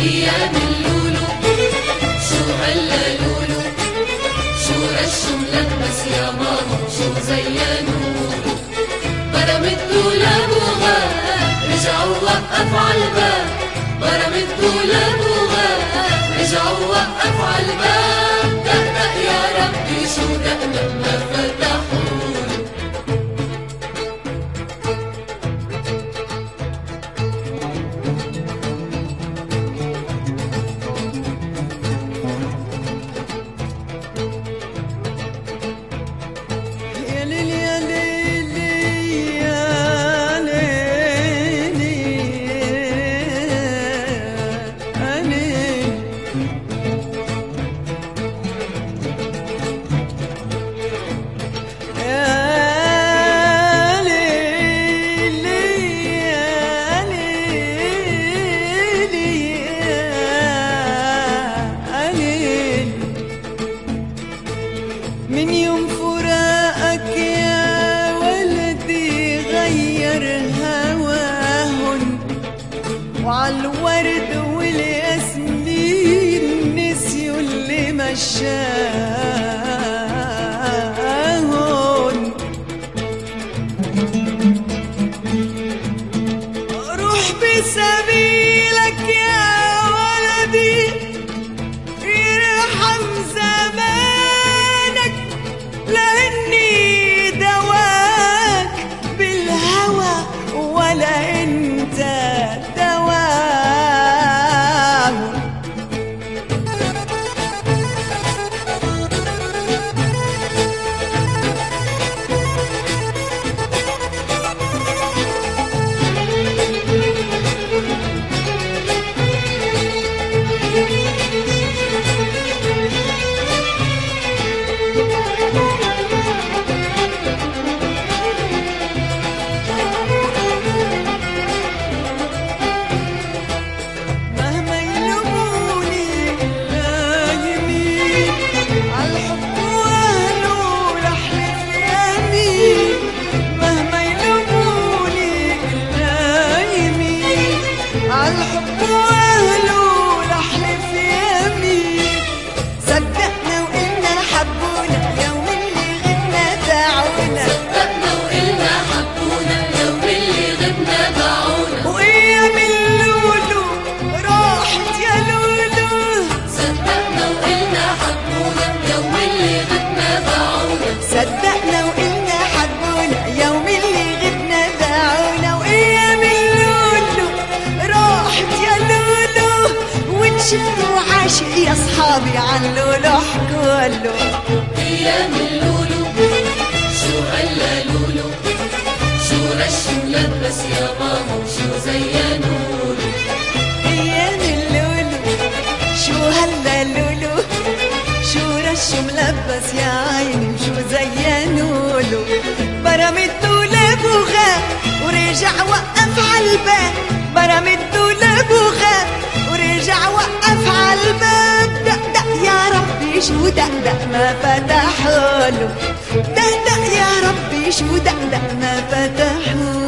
ايام اللولو شو هلا لولو، شو رشوا ملبس يا ماما شو زينوا، برم الدولاب وغاب رجعوا وقف عالباب، برم الدولاب وغاب رجعوا وقف عالباب، دقدق يا ربي شو دقدق ما فتحولو. من يوم فراقك يا ولدي غير هواهن، وعالورد والياسمين نسيوا اللي مشاهن. روح بسبيلك يا ولدي يرحم زمانك، لأني دواك بالهوى ولا أنت دواه. الحب واهله لحلف يمين، صدقنا وقلنا حبونا يوم اللي غبنا باعونا، صدقنا وقلنا حبونا يوم اللي غبنا باعونا، وايام اللولو راحت يا لولو، صدقنا وقلنا حبونا يوم اللي غبنا باعونا، صدقنا وقلنا حبونا يوم اللي غبنا باعونا، وايام اللولو راحت يا لولو، ونشدوا عاشق يا صحابي عن لولو حكولو. ايام اللولو شو هلا لولو، شو رش ملبس يا ماما شو زينولو، ايام اللولو شو هلا لولو، شو رش ملبس يا عيني شو زينولو، برم الدولاب وغاب ورجع وقف عالباب، برم الدولاب وغاب ورجع وقف عالباب، دقدق يا ربي شو دقدق ما فتحوله، دقدق يا ربي شو دقدق ما فتحوله.